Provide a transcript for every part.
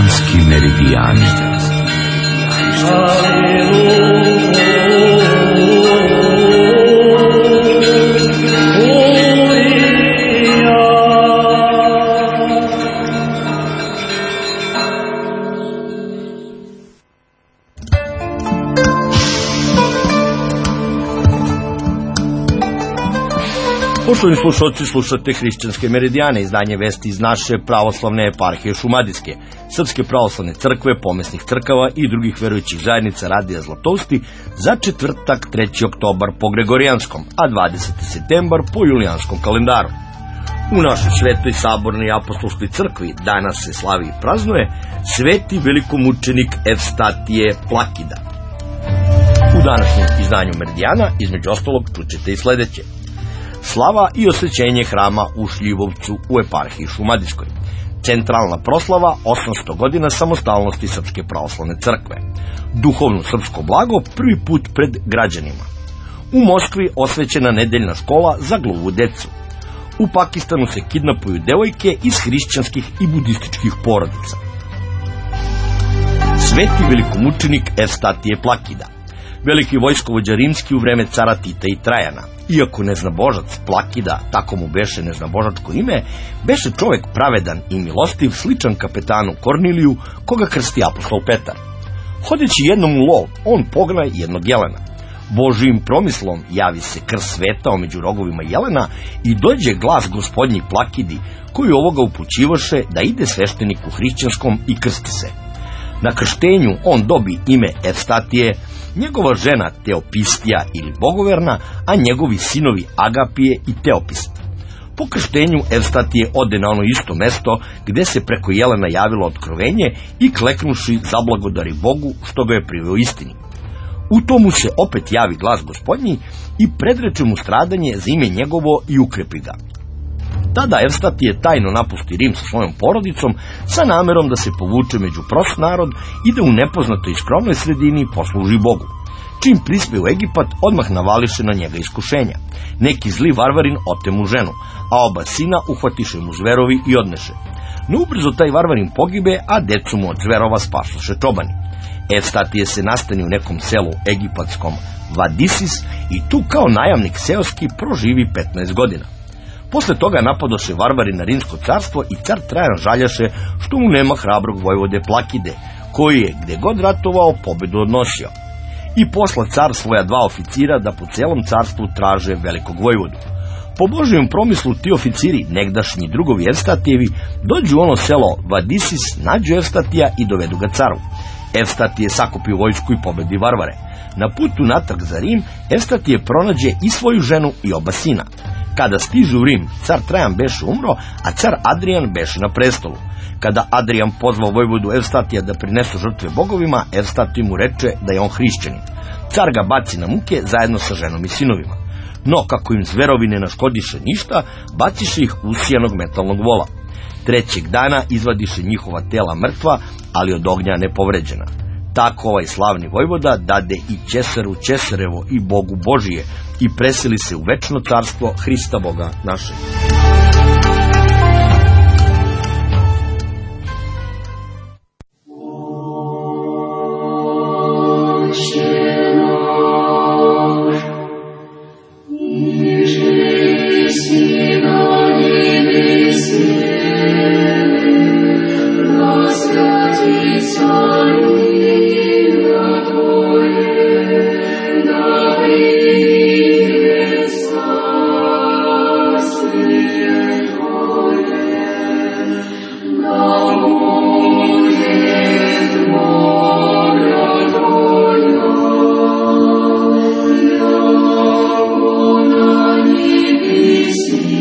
Hrišćanski meridijani. Poštovani slušalci, slušate Hrišćanske meridijane, izdanje vesti iz naše pravoslavne eparhije Šumadijske, Srpske pravoslavne crkve, pomesnih crkava i drugih verujućih zajednica Radija Zlatousti za četvrtak 3. oktobar po Gregorijanskom, a 20. septembar po Julijanskom kalendaru. U našoj svetoj sabornoj i apostolskoj crkvi danas se slavi i praznuje sveti velikomučenik Evstatije Plakida. U današnjem izdanju meridijana, između ostalog, čućete i sledeće: slava i osvećenje hrama u Šljivovcu u eparhiji Šumadijskoj, centralna proslava 800 godina samostalnosti Srpske pravoslavne crkve, duhovno srpsko blago prvi put pred građanima, u Moskvi osvećena nedeljna škola za gluvu decu, u Pakistanu se kidnapuju devojke iz hrišćanskih i budističkih porodica. Sveti velikomučenik Evstatije Plakida, veliki vojskovođa rimski u vreme cara Tita i Trajana. Iako neznabožac Plakida, tako mu beše neznabožačko ime, beše čovek pravedan i milostiv, sličan kapetanu Korniliju, koga krsti apostol Petar. Hodeći jednom u lov, on pogna jednog jelena. Božijim promislom javi se krst svetao među rogovima jelena i dođe glas gospodnji Plakidi, koji ovoga upućivaše da ide svešteniku hrišćanskom i krsti se. Na krštenju on dobi ime Evstatije, njegova žena Teopistija ili Bogoverna, a njegovi sinovi Agapije i Teopist. Po krštenju Evstatije ode na ono isto mesto gde se preko jelena javilo otkrovenje i kleknuši zablagodari Bogu što ga je priveo istini. U tomu se opet javi glas gospodnji i predreče mu stradanje za ime njegovo i ukrepi ga. Tada Evstatije tajno napusti Rim sa svojom porodicom sa namerom da se povuče među prost narod i da u nepoznatoj i skromnoj sredini posluži Bogu. Čim prispe u Egipat, odmah navališe na njega iskušenja. Neki zli varvarin ote mu ženu, a oba sina uhvatiše mu zverovi i odneše. No ubrzo taj varvarin pogibe, a decu mu od zverova spasoše čobani. Evstatije se nastani u nekom selu egipatskom Vadisis i tu kao najamnik seoski proživi 15 godina. Posle toga napadoše varvari na rimsko carstvo i car Trajan žaljaše što mu nema hrabrog vojvode Plakide, koji je, gde god ratovao, pobedu odnosio. I posla car svoja 2 oficira da po celom carstvu traže velikog vojvodu. Po Božijem promislu ti oficiri, negdašnji drugovi Evstatijevi, dođu u ono selo Vadisis, nađu Evstatija i dovedu ga caru. Evstatije sakupi vojsku i pobedi varvare. Na putu natrag za Rim, Evstatije pronađe i svoju ženu i oba sina. Kada stižu u Rim, car Trajan beše umro, a car Adrijan beše na prestolu. Kada Adrijan pozvao vojvodu Evstatija da prinesu žrtve bogovima, Evstatij mu reče da je on hrišćanin. Car ga baci na muke zajedno sa ženom i sinovima. No, kako im zverovi ne naškodiše ništa, baciše ih usijanog metalnog vola. 3. dana izvadiše njihova tela mrtva, ali od ognja nepovređena. Tako ovaj slavni vojvoda dade i Ćesaru Ćesarevo i Bogu Božije i preseli se u večno carstvo Hrista Boga našeg. See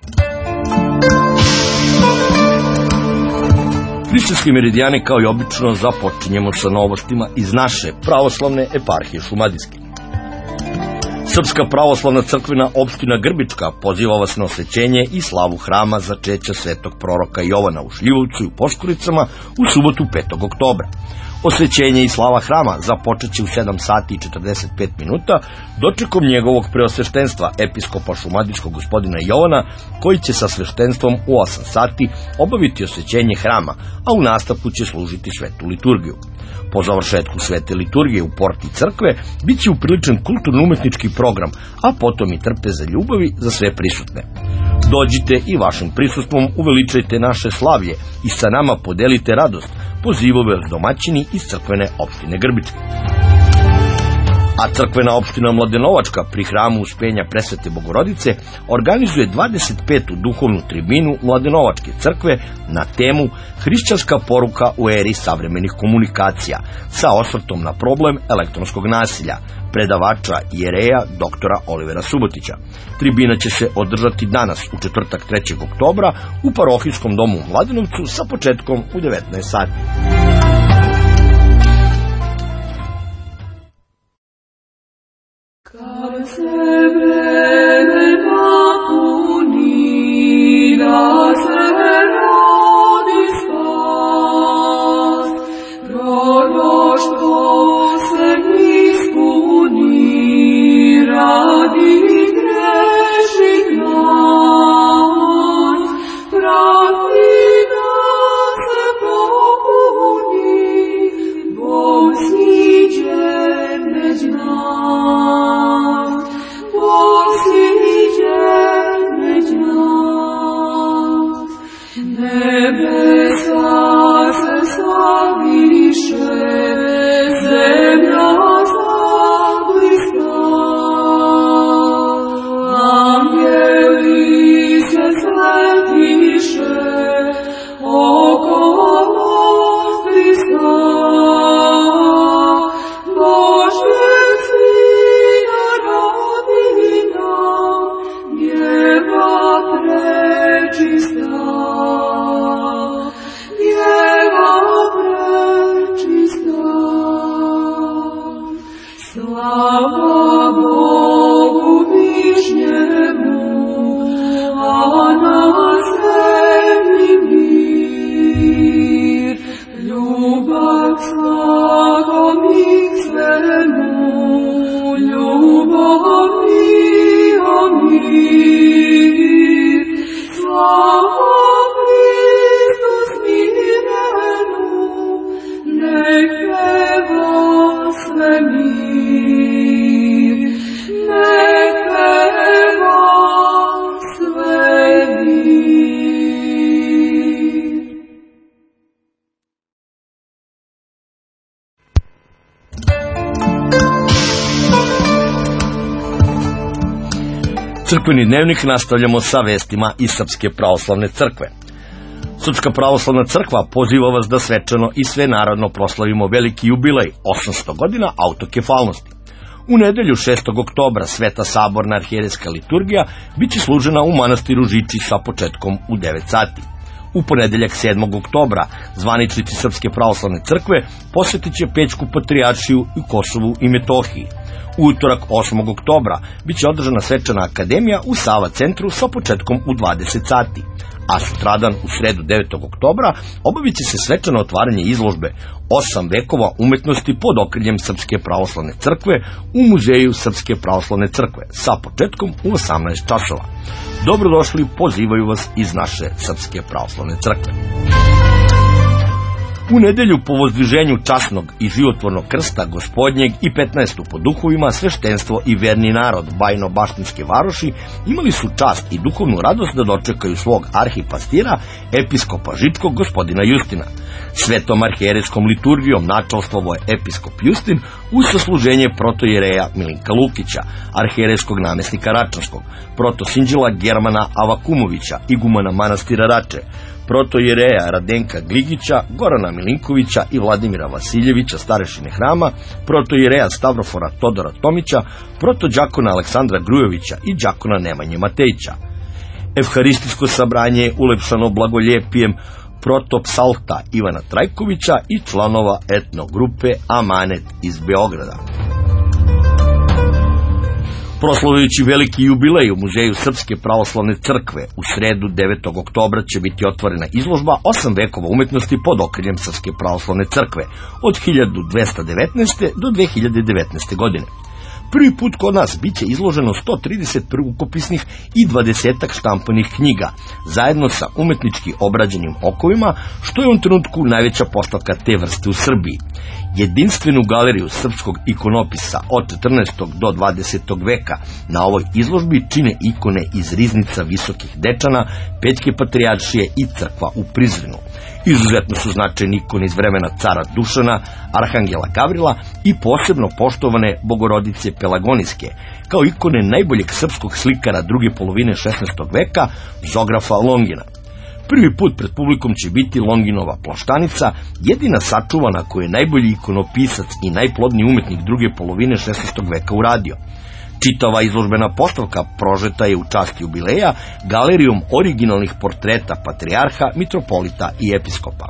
Hrišćanski meridijani kao i obično započinjemo sa novostima iz naše pravoslavne eparhije Šumadijske. Srpska pravoslavna crkvena opština Grbička poziva vas na osvećenje i slavu hrama začeća svetog proroka Jovana u Šljivovcu i u Poškoricama u subotu 5. oktobra. Osvećenje i slava hrama započeće u 7 sati i 45 minuta dočekom njegovog preosveštenstva episkopa šumadijskog gospodina Jovana, koji će sa sveštenstvom u 8 sati obaviti osvećenje hrama, a u nastavku će služiti svetu liturgiju. Po završetku svete liturgije u porti crkve bit će upriličen kulturno-umetnički program, a potom i trpeza ljubavi za sve prisutne. Dođite i vašim prisustvom uveličajte naše slavlje i sa nama podelite radost, pozivaju vas domaćini iz crkvene opštine Grbičke. A crkvena opština Mladenovačka pri hramu Uspenja Presvete Bogorodice organizuje 25. duhovnu tribinu Mladenovačke crkve na temu Hrišćanska poruka u eri savremenih komunikacija sa osvrtom na problem elektronskog nasilja, predavača jereja doktora Olivera Subotića. Tribina će se održati danas u četvrtak 3. oktobra u parohijskom domu u Mladenovcu sa početkom u 19 sati. Crkveni dnevnik nastavljamo sa vestima iz Srpske pravoslavne crkve. Srpska pravoslavna crkva poziva vas da svečano i svenarodno proslavimo veliki jubilej 800 godina autokefalnosti. U nedelju 6. oktobra Sveta saborna arhijerejska liturgija biće služena u manastiru Žiči sa početkom u 9 sati. U ponedeljak 7. oktobra zvaničnici Srpske pravoslavne crkve posjetit će Pećku patrijaršiju u Kosovu i Metohiji. U utorak 8. oktobra biće održana svečana akademija u Sava centru sa početkom u 20 sati. A sutradan u sredu 9. oktobra obavit će se svečano otvaranje izložbe 8 vekova umetnosti pod okriljem Srpske pravoslavne crkve u Muzeju Srpske pravoslavne crkve sa početkom u 18 časova. Dobrodošli, pozivaju vas iz naše Srpske pravoslavne crkve. U nedelju po vozdviženju časnog i životvornog krsta Gospodnjeg i 15. po duhovima sveštenstvo i verni narod Bajno-Baštinske varoši imali su čast i duhovnu radost da dočekaju svog arhipastira, episkopa Žičkog gospodina Justina. Svetom arhijerejskom liturgijom načalstvovao je episkop Justin uz sasluženje protojereja Milinka Lukića, arhijerejskog namesnika Račanskog, protosinđela Germana Avakumovića, igumana manastira Rače, protojereja Radenka Gligića, Gorana Milinkovića i Vladimira Vasiljevića, starešine hrama, protojereja Stavrofora Todora Tomića, protođakona Aleksandra Grujovića i đakona Nemanje Matejića. Evharistijsko sabranje je ulepšano blagoljepijem protopsalta Ivana Trajkovića i članova etnogrupe Amanet iz Beograda. Proslavljajući veliki jubilej u Muzeju Srpske pravoslavne crkve, u sredu 9. oktobra će biti otvorena izložba 8 vekova umetnosti pod okriljem Srpske pravoslavne crkve od 1219. do 2019. godine. Prvi put kod nas biće izloženo 130 rukopisnih i 20 štampanih knjiga, zajedno sa umetnički obrađenim okovima, što je u ovom trenutku najveća postavka te vrste u Srbiji. Jedinstvenu galeriju srpskog ikonopisa od 14. do 20. veka na ovoj izložbi čine ikone iz riznica Visokih Dečana, Pećke patrijaršije i crkva u Prizrenu. Izuzetno su značajni ikone iz vremena cara Dušana, arhangela Gavrila i posebno poštovane Bogorodice Pelagonijske, kao ikone najboljeg srpskog slikara druge polovine 16. veka, Zografa Longina. Prvi put pred publikom će biti Longinova plaštanica, jedina sačuvana koju je najbolji ikonopisac i najplodniji umetnik druge polovine 16. veka uradio. Čitava izložbena postavka prožeta je u čast jubileja galerijom originalnih portreta patrijarha, mitropolita i episkopa.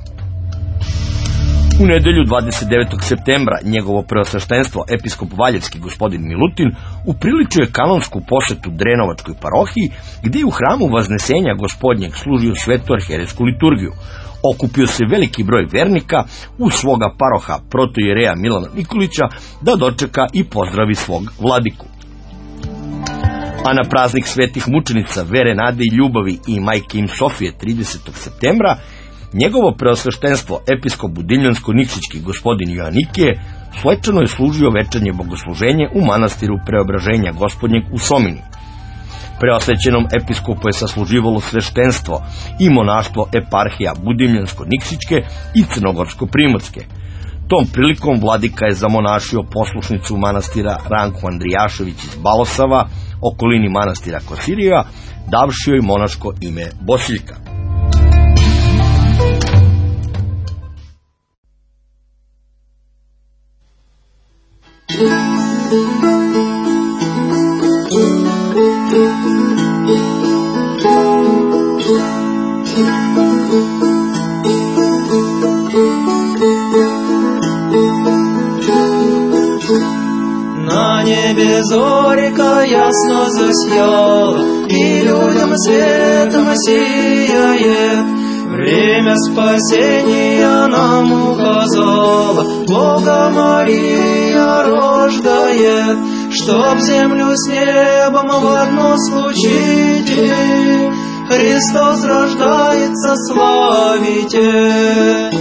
U nedelju 29. septembra njegovo preosveštenstvo episkop Valjevski gospodin Milutin upriličio je kanonsku posetu Drenovačkoj parohiji, gdje je u hramu Vaznesenja gospodnjeg služio svetu arhijerejsku liturgiju. Okupio se veliki broj vernika u svoga paroha protoijereja Milana Nikolića da dočeka i pozdravi svog vladiku. A na praznik svetih mučenica Vere, Nade i Ljubavi i majke im Sofije 30. septembra njegovo preosveštenstvo episkop Budimljansko-Nikšićki gospodin Joanikije svečano je služio večernje bogosluženje u manastiru Preobraženja gospodnjeg u Somini. Preosvećenom episkopu je sasluživalo sveštenstvo i monaštvo eparhija Budimljansko-Nikšićke i Crnogorsko-Primorske. Tom prilikom vladika je zamonašio poslušnicu manastira Ranku Andrijašević iz Balosava, okolini manastira Kosirija, davši joj monaško ime Bosiljka. На небе зорька ясно засияла, и людям светом сияет. Время спасения нам указала, Бога Мария рождает, чтоб землю с небом в одно случить. Христос рождается, славите.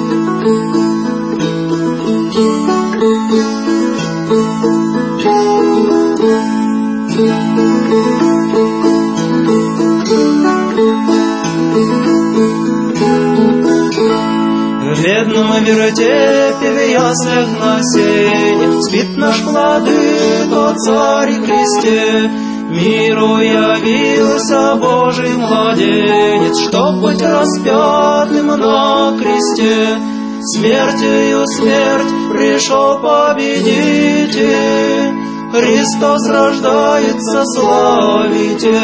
В бедном вертепе в яслях на сене спит наш владыка, царь и кресте. Миру явился Божий младенец, чтоб быть распятым на кресте. Смертью смерть пришел победитель, Христос рождается, славите.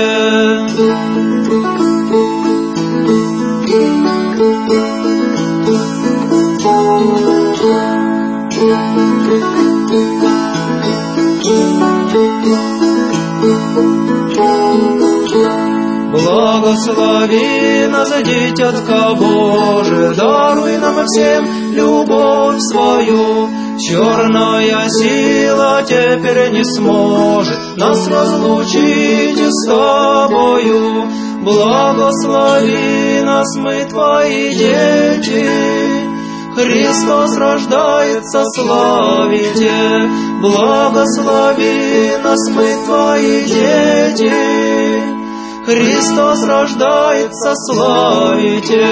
Благослови нас, дитятка Божия, даруй нам всем любовь свою. Черная сила теперь не сможет нас разлучить с тобою. Благослови нас, мы твои дети, Христос рождается, славите. Благослови нас, мы твои дети, Христос рождается, славите.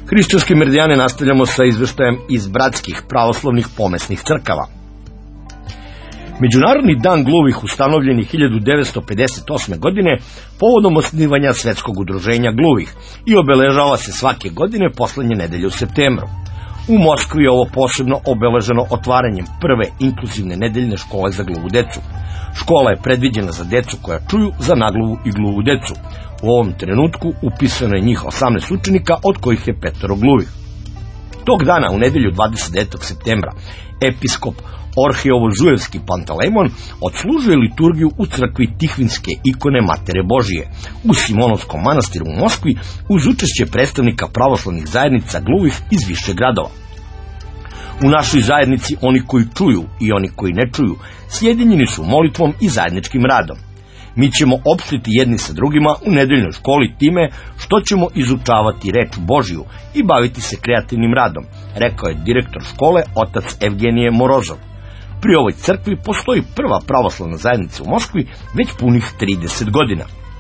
Hrišćanske meridijane nastavljamo sa izveštajem iz bratskih pravoslavnih pomesnih crkava. Međunarodni dan gluvih ustanovljen je 1958. godine povodom osnivanja Svetskog udruženja gluvih i obeležava se svake godine poslednje nedelje u septembru. U Moskvi je ovo posebno obeleženo otvaranjem prve inkluzivne nedeljne škole za gluvu decu. Škola je predviđena za decu koja čuju, za nagluvu i gluvu decu. U ovom trenutku upisano je njih 18 učenika, od kojih je 5 gluvih. Tog dana, u nedelju 29. septembra, episkop Orhijevo-Zujevski Pantalejmon odslužuje liturgiju u crkvi Tihvinske ikone Matere Božije u Simonovskom manastiru u Moskvi uz učešće predstavnika pravoslavnih zajednica gluvih iz više gradova. U našoj zajednici oni koji čuju i oni koji ne čuju sjedinjeni su molitvom i zajedničkim radom. Mi ćemo opstiti jedni sa drugima u nedeljnoj školi time što ćemo izučavati reč Božiju i baviti se kreativnim radom, rekao je direktor škole, otac Evgenije Morozov. Pri ovoj crkvi postoji prva pravoslavna zajednica u Moskvi već punih 30 godina.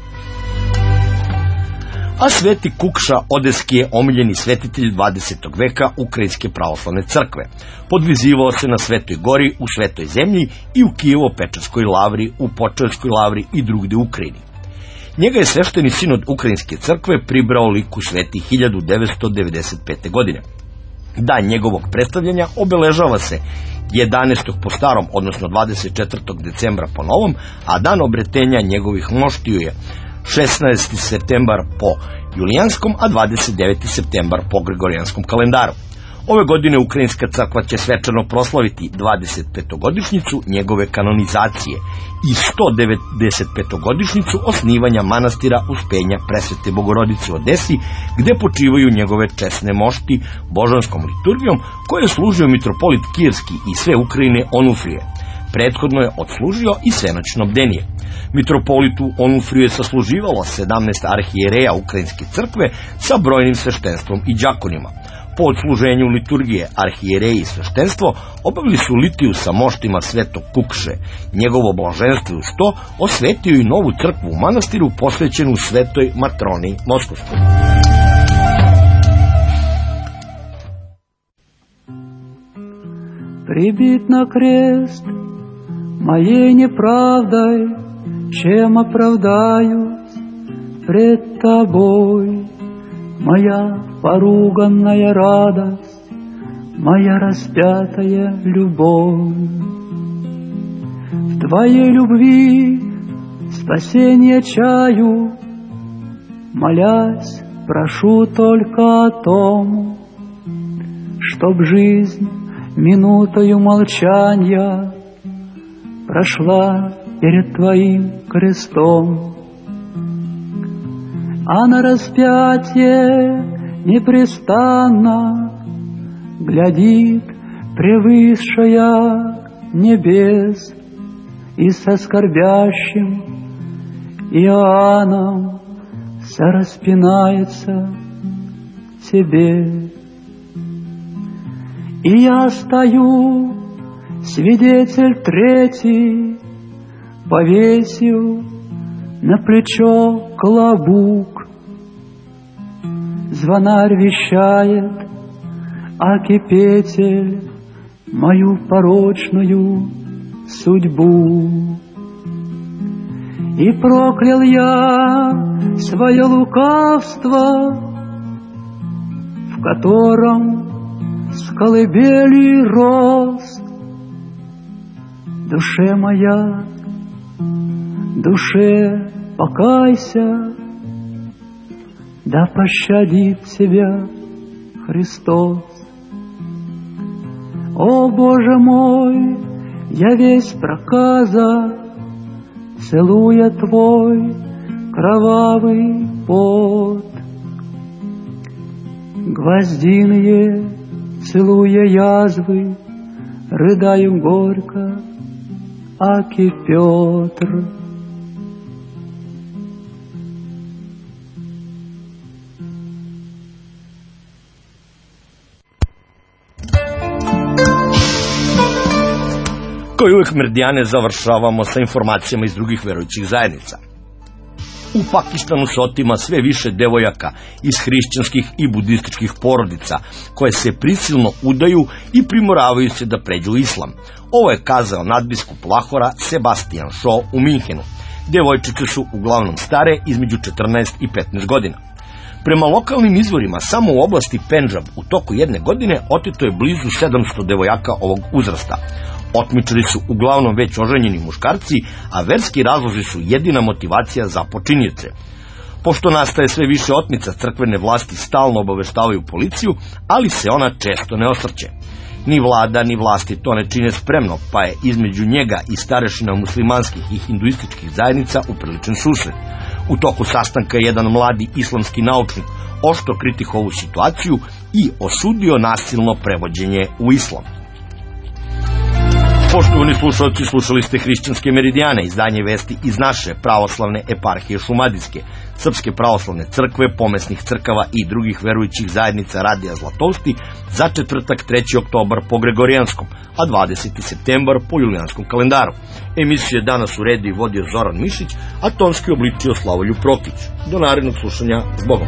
A sveti Kukša Odeski je omiljeni svetitelj 20. veka Ukrajinske pravoslavne crkve. Podvizivao se na Svetoj gori, u Svetoj zemlji i u Kijevo-Pečarskoj lavri, u Počaevskoj lavri i drugde u Ukrajini. Njega je svešteni sinod Ukrajinske crkve pribrao liku sveti 1995. godine. Dan njegovog predstavljanja obeležava se 11. po starom, odnosno 24. decembra po novom, a dan obretenja njegovih moštiju je 16. septembar po julijanskom, a 29. septembar po gregorijanskom kalendaru. Ove godine Ukrajinska crkva će svečano proslaviti 25-godišnjicu njegove kanonizacije i 195-godišnjicu osnivanja manastira Uspenja Presvete Bogorodice u Odesi, gde počivaju njegove česne mošti božanskom liturgijom koje je služio mitropolit Kijevski i sve Ukrajine Onufrije. Prethodno je odslužio i svenačno bdenije. Mitropolitu Onufriju je sasluživalo 17 arhijereja Ukrajinske crkve sa brojnim sveštenstvom i đakonima. Po odsluženju liturgije arhijereji i sveštenstvo obavili su litiju sa moštima Svetog Kukše. Njegovo blaženstvo uz to osvetio i novu crkvu u manastiru posvećenu Svetoj matroni Moskovskoj. Прибит на крест моей неправдой, чем оправдаюсь пред тобой, моя поруганная радость, моя распятая любовь. В твоей любви спасение чаю, молясь, прошу только о том, чтоб жизнь минутою молчания прошла перед твоим крестом, а на распятие непрестанно глядит превысшая небес и со скорбящим Иоанном сораспинается тебе. И я стою, свидетель третий, повесил на плечо клобук. Звонарь вещает, а кипетель мою порочную судьбу. И проклял я свое лукавство, в котором с колыбели рос. Душе моя, душе покайся, да пощадит тебя Христос. О, Боже мой, я весь проказа, целуя твой кровавый пот. Гвоздиные, целуя язвы, рыдаю горько, аки Петр. Kao i uvek, Meridijane završavamo sa informacijama iz drugih verujućih zajednica. U Pakistanu se otima sve više devojaka iz hrišćanskih i budističkih porodica, koje se prisilno udaju i primoravaju se da pređu islam. Ovo je kazao nadbiskup Lahora Sebastian Shaw u Minhenu. Devojčice su uglavnom stare između 14 i 15 godina. Prema lokalnim izvorima, samo u oblasti Pendžab u toku jedne godine oteto je blizu 700 devojaka ovog uzrasta. Otmičari su uglavnom već oženjeni muškarci, a verski razlozi su jedina motivacija za počinioce. Pošto nastaje sve više otmica, crkvene vlasti stalno obaveštavaju policiju, ali se ona često ne osvrće. Ni vlada, ni vlasti to ne čine spremno, pa je između njega i starešina muslimanskih i hinduističkih zajednica upriličen susret. U toku sastanka jedan mladi islamski naučnik oštro kritikovao ovu situaciju i osudio nasilno prevođenje u islam. Poštovani slušalci, slušali ste Hrišćanske meridijane, izdanje vesti iz naše pravoslavne eparhije Šumadijske, Srpske pravoslavne crkve, pomesnih crkava i drugih verujućih zajednica Radija Zlatousti za četvrtak 3. oktobar po Gregorijanskom, a 20. septembar po Julijanskom kalendaru. Emisiju je danas uredio i vodio Zoran Mišić, a tonski obličio Slavoljub Prokić. Do narednog slušanja, s Bogom.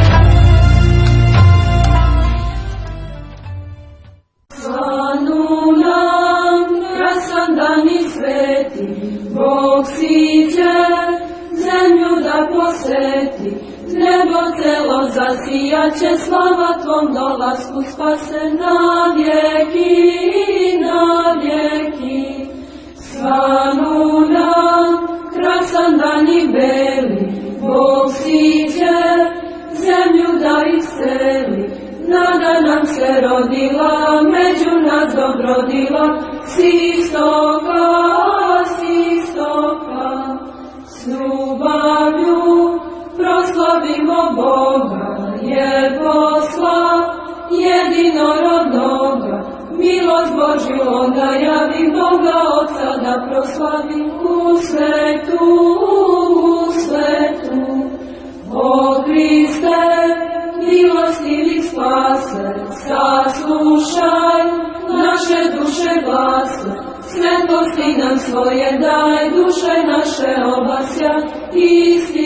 Dani sveti, Bog siđe, zemlju da posveti, nebo celo zasijaće, slava tvom dolasku spase na vjeki, na vjeki. Svanu nam, krasan dan i beli, Bog siđe, zemlju da isceli, nada nam se rodila, među nas dobrodila, s istoka, s ljubavlju proslavimo Boga, jer posla jedinorodnoga, milost Božju onda javi, Boga Otca da proslavi u svetu, o Hriste, milostivi spase, saslušaj naše duše glase, svetosti nam svoje daj, duše naše obasja, isti